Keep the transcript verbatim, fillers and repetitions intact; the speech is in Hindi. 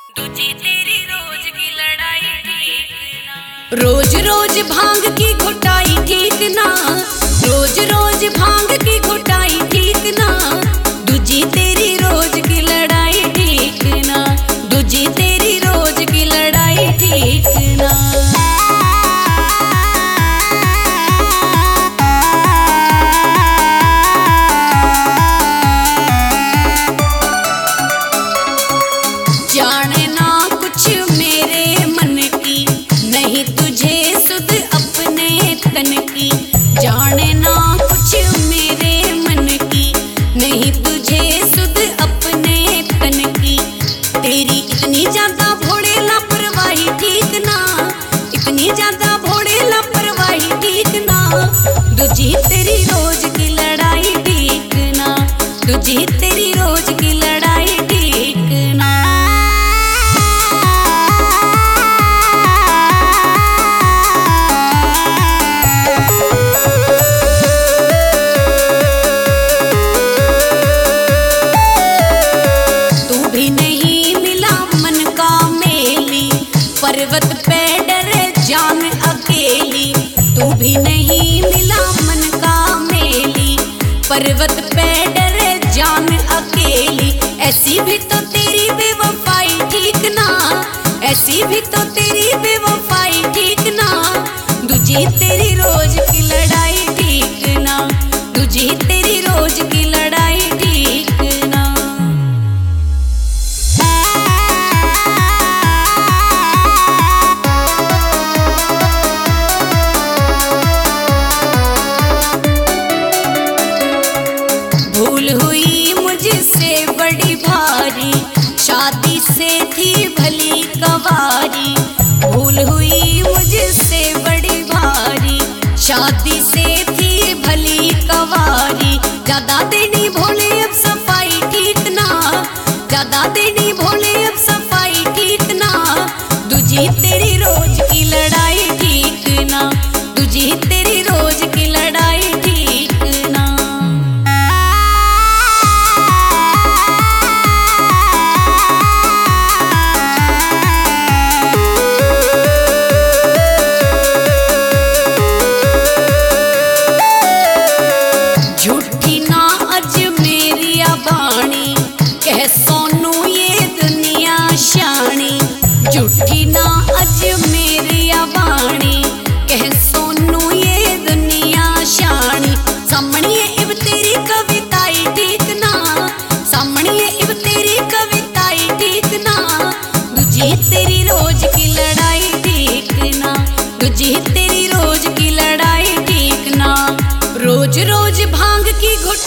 दूजी तेरी रोज की लड़ाई ठीक ना। रोज रोज भांग की घुटाई ठीक ना, रोज रोज भांग की घुटाई ठीक ना। दूजी तेरी रोज की लड़ाई ठीक ना, दूजी तेरी रोज की लड़ाई ठीक ना। जाने ना कुछ मेरे मन की, नहीं तुझे सुध अपने तन की। जाने ना कुछ मेरे मन की, नहीं तुझे सुध अपने तन की। तेरी इतनी ज्यादा भोड़े लापरवाही ठीक ना, इतनी ज्यादा भोड़े लापरवाही ठीक ना। दूजी तेरी रोज की लड़ाई ठीक ना, दूजी तेरी रोज की लड़ाई ठीक ना। पर्वत पे डरे जान अकेली, तू भी नहीं मिला मन का मेली। पर्वत पे डरे जान अकेली, ऐसी भी तो तेरी बेवफाई ठीक ना, ऐसी भी तो तेरी बेवफाई ठीक ना। दूजी तेरी रोज की लड़ाई ठीक ना, दूजी तेरी रोज की लड़ाई ठीक ना। भूल हुई मुझसे बड़ी भारी, शादी से थी भली कवारी। भूल हुई मुझसे बड़ी भारी, शादी से थी भली कवारी। ज्यादा देनी भोले अब सफाई ठीक ना, ज्यादा देनी भोले अब सफाई ठीक ना। दूजी तेरी रोज की लड़ाई ठीक ना, दूजी तेरी रोज की लड़ाई ठीक ना। झूठी ना अज मेरी बाणी, कह सोनू ये दुनिया शानी। झूठी ना अज मेरी बाणी, कह सोनू ये दुनिया शानी। सामने इब तेरी कविताई ठीक ना, सामने इब तेरी कविताई ठीक ना। दूजी तेरी रोज की लड़ाई ठीक ना, दूजी तेरी रोज की लड़ाई ठीक ना। रोज रोज भांग की घुट